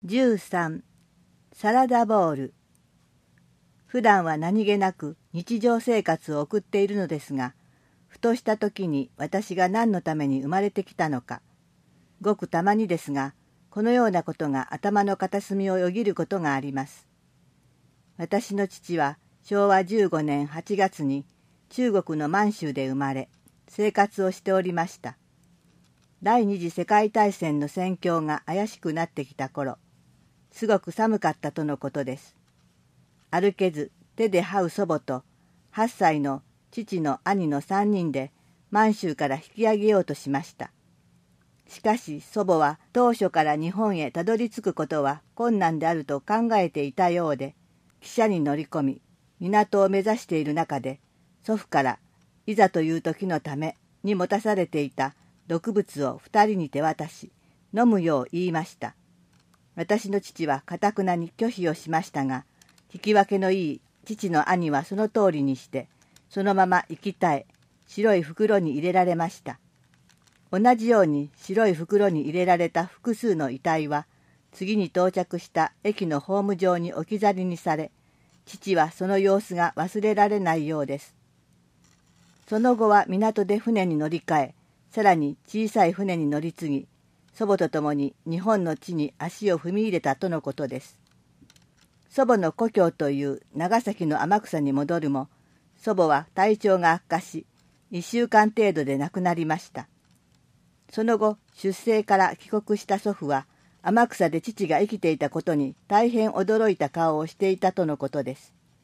13. サラダボウル。普段は何気なく日常生活を送っているのですが、ふとした時に私が何のために生まれてきたのか、ごくたまにですが、このようなことが頭の片隅をよぎることがあります。私の父は昭和15年8月に中国の満州で生まれ、生活をしておりました。第二次世界大戦の戦況が怪しくなってきた頃、すごく寒かったとのことです。歩けず手で這う祖母と8歳の父の兄の3人で満州から引き上げようとしました。しかし祖母は当初から日本へたどり着くことは困難であると考えていたようで、汽車に乗り込み港を目指している中で、祖父からいざという時のために持たされていた毒物を2人に手渡し飲むよう言いました。私の父は固くなに拒否をしましたが、聞き分けのいい父の兄はその通りにして、そのまま息絶え、白い袋に入れられました。同じように白い袋に入れられた複数の遺体は、次に到着した駅のホーム上に置き去りにされ、父はその様子が忘れられないようです。その後は港で船に乗り換え、さらに小さい船に乗り継ぎ、祖母と共に日本の地に足を踏み入れたとのことです。祖母の故郷という長崎の天草に戻るも、祖母は体調が悪化し、1週間程度で亡くなりました。その後、出征から帰国した祖父は、天草で父が生きていたことに大変驚いた顔をしていたとのことです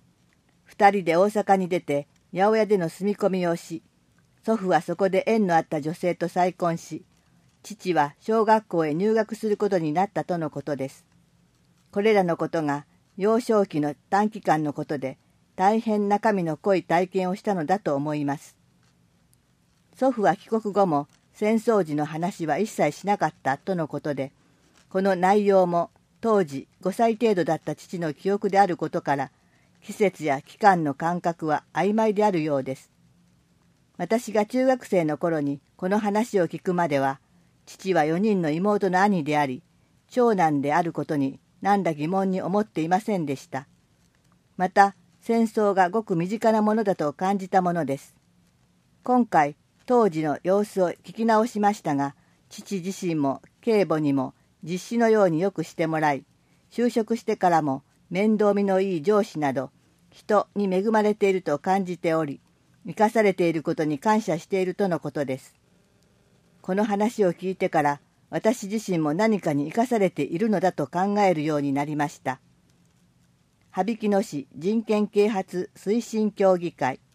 。2人で大阪に出て、八百屋での住み込みをし、祖父はそこで縁のあった女性と再婚し、父は小学校へ入学することになったとのことです。これらのことが幼少期の短期間のことで大変中身の濃い体験をしたのだと思います。祖父は帰国後も戦争時の話は一切しなかったとのことで、この内容も当時5歳程度だった父の記憶であることから、季節や期間の感覚は曖昧であるようです。私が中学生の頃にこの話を聞くまでは、父は4人の妹の兄であり、長男であることに何ら疑問に思っていませんでした。また、戦争がごく身近なものだと感じたものです。今回、当時の様子を聞き直しましたが、父自身も警母にも実子のようによくしてもらい、就職してからも面倒見のいい上司など、人に恵まれていると感じており、生かされていることに感謝しているとのことです。この話を聞いてから、私自身も何かに生かされているのだと考えるようになりました。羽曳野市人権啓発推進協議会